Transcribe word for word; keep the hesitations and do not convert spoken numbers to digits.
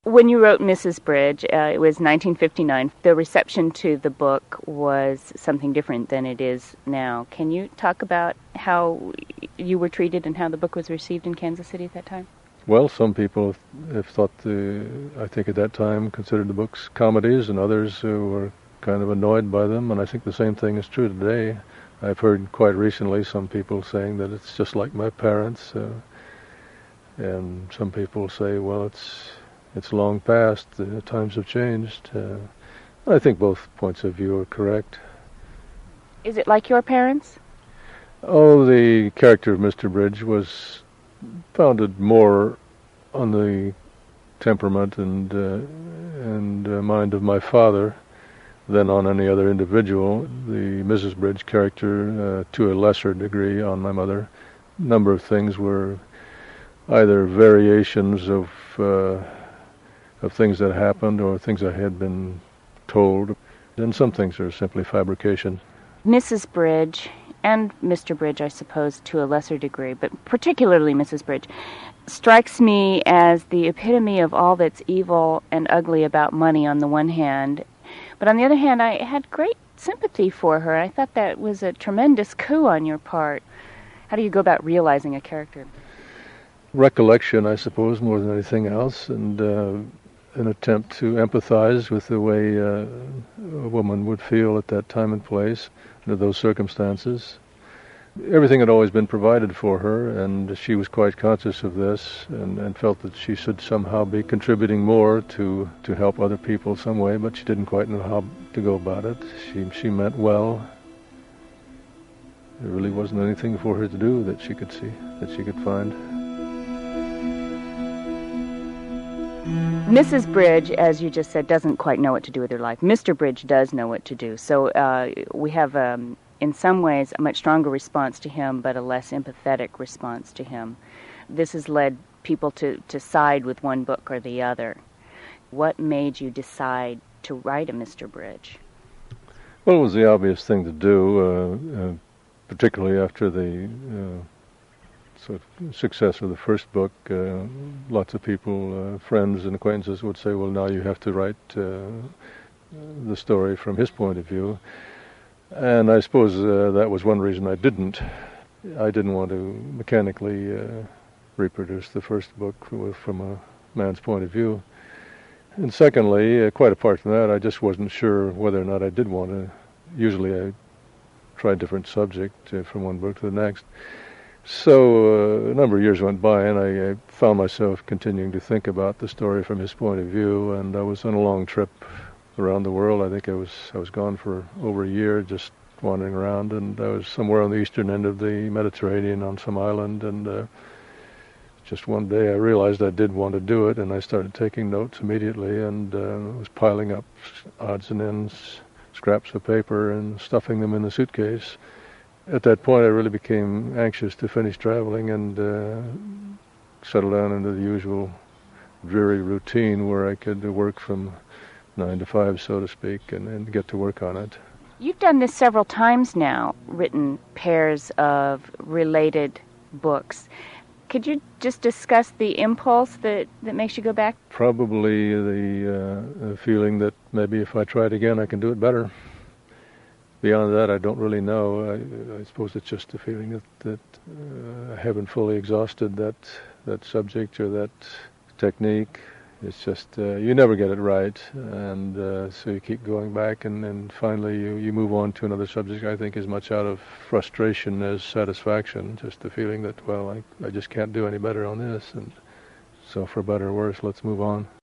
When you wrote Missus Bridge, uh, it was nineteen fifty-nine. The reception to the book was something different than it is now. Can you talk about how you were treated and how the book was received in Kansas City at that time? Well, some people have thought, the, I think at that time, considered the books comedies, and others who were kind of annoyed by them, and I think the same thing is true today. I've heard quite recently some people saying that it's just like my parents, uh, and some people say, well, it's it's long past, the times have changed. Uh, I think both points of view are correct. Is it like your parents? Oh, the character of Mister Bridge was founded more on the temperament and uh, and uh, mind of my father than on any other individual. The Missus Bridge character, uh, to a lesser degree, on my mother. A number of things were either variations of uh, of things that happened or things I had been told, and some things are simply fabrication. Missus Bridge, and Mister Bridge, I suppose, to a lesser degree, but particularly Missus Bridge, strikes me as the epitome of all that's evil and ugly about money on the one hand. But on the other hand, I had great sympathy for her. I thought that was a tremendous coup on your part. How do you go about realizing a character? Recollection, I suppose, more than anything else, and uh, an attempt to empathize with the way uh, a woman would feel at that time and place, under those circumstances. Everything had always been provided for her, and she was quite conscious of this, and, and felt that she should somehow be contributing more to, to help other people some way, but she didn't quite know how to go about it. She, she meant well. There really wasn't anything for her to do that she could see, that she could find. Missus Bridge, as you just said, doesn't quite know what to do with her life. Mister Bridge does know what to do. So uh, we have, um, in some ways, a much stronger response to him, but a less empathetic response to him. This has led people to, to side with one book or the other. What made you decide to write a Mister Bridge? Well, it was the obvious thing to do, uh, uh, particularly after the uh, sort of success of the first book. Uh, lots of people, uh, friends and acquaintances would say, well, now you have to write uh, the story from his point of view. And I suppose uh, that was one reason I didn't. I didn't want to mechanically uh, reproduce the first book from a man's point of view. And secondly, uh, quite apart from that, I just wasn't sure whether or not I did want to. Usually I try a different subject uh, from one book to the next. So uh, a number of years went by, and I, I found myself continuing to think about the story from his point of view, and I was on a long trip around the world. I think I was I was gone for over a year, just wandering around, and I was somewhere on the eastern end of the Mediterranean on some island, and uh, just one day I realized I did want to do it, and I started taking notes immediately, and uh, was piling up odds and ends, scraps of paper, and stuffing them in the suitcase. At that point, I really became anxious to finish traveling and uh, settle down into the usual dreary routine where I could work from nine to five, so to speak, and, and get to work on it. You've done this several times now, written pairs of related books. Could you just discuss the impulse that, that makes you go back? Probably the uh, feeling that maybe if I try it again, I can do it better. Beyond that, I don't really know. I, I suppose it's just a feeling that, that uh, I haven't fully exhausted that that subject or that technique. It's just, uh, you never get it right, and uh, so you keep going back, and, and finally you, you move on to another subject, I think, as much out of frustration as satisfaction, just the feeling that, well, I, I just can't do any better on this, and so for better or worse, let's move on.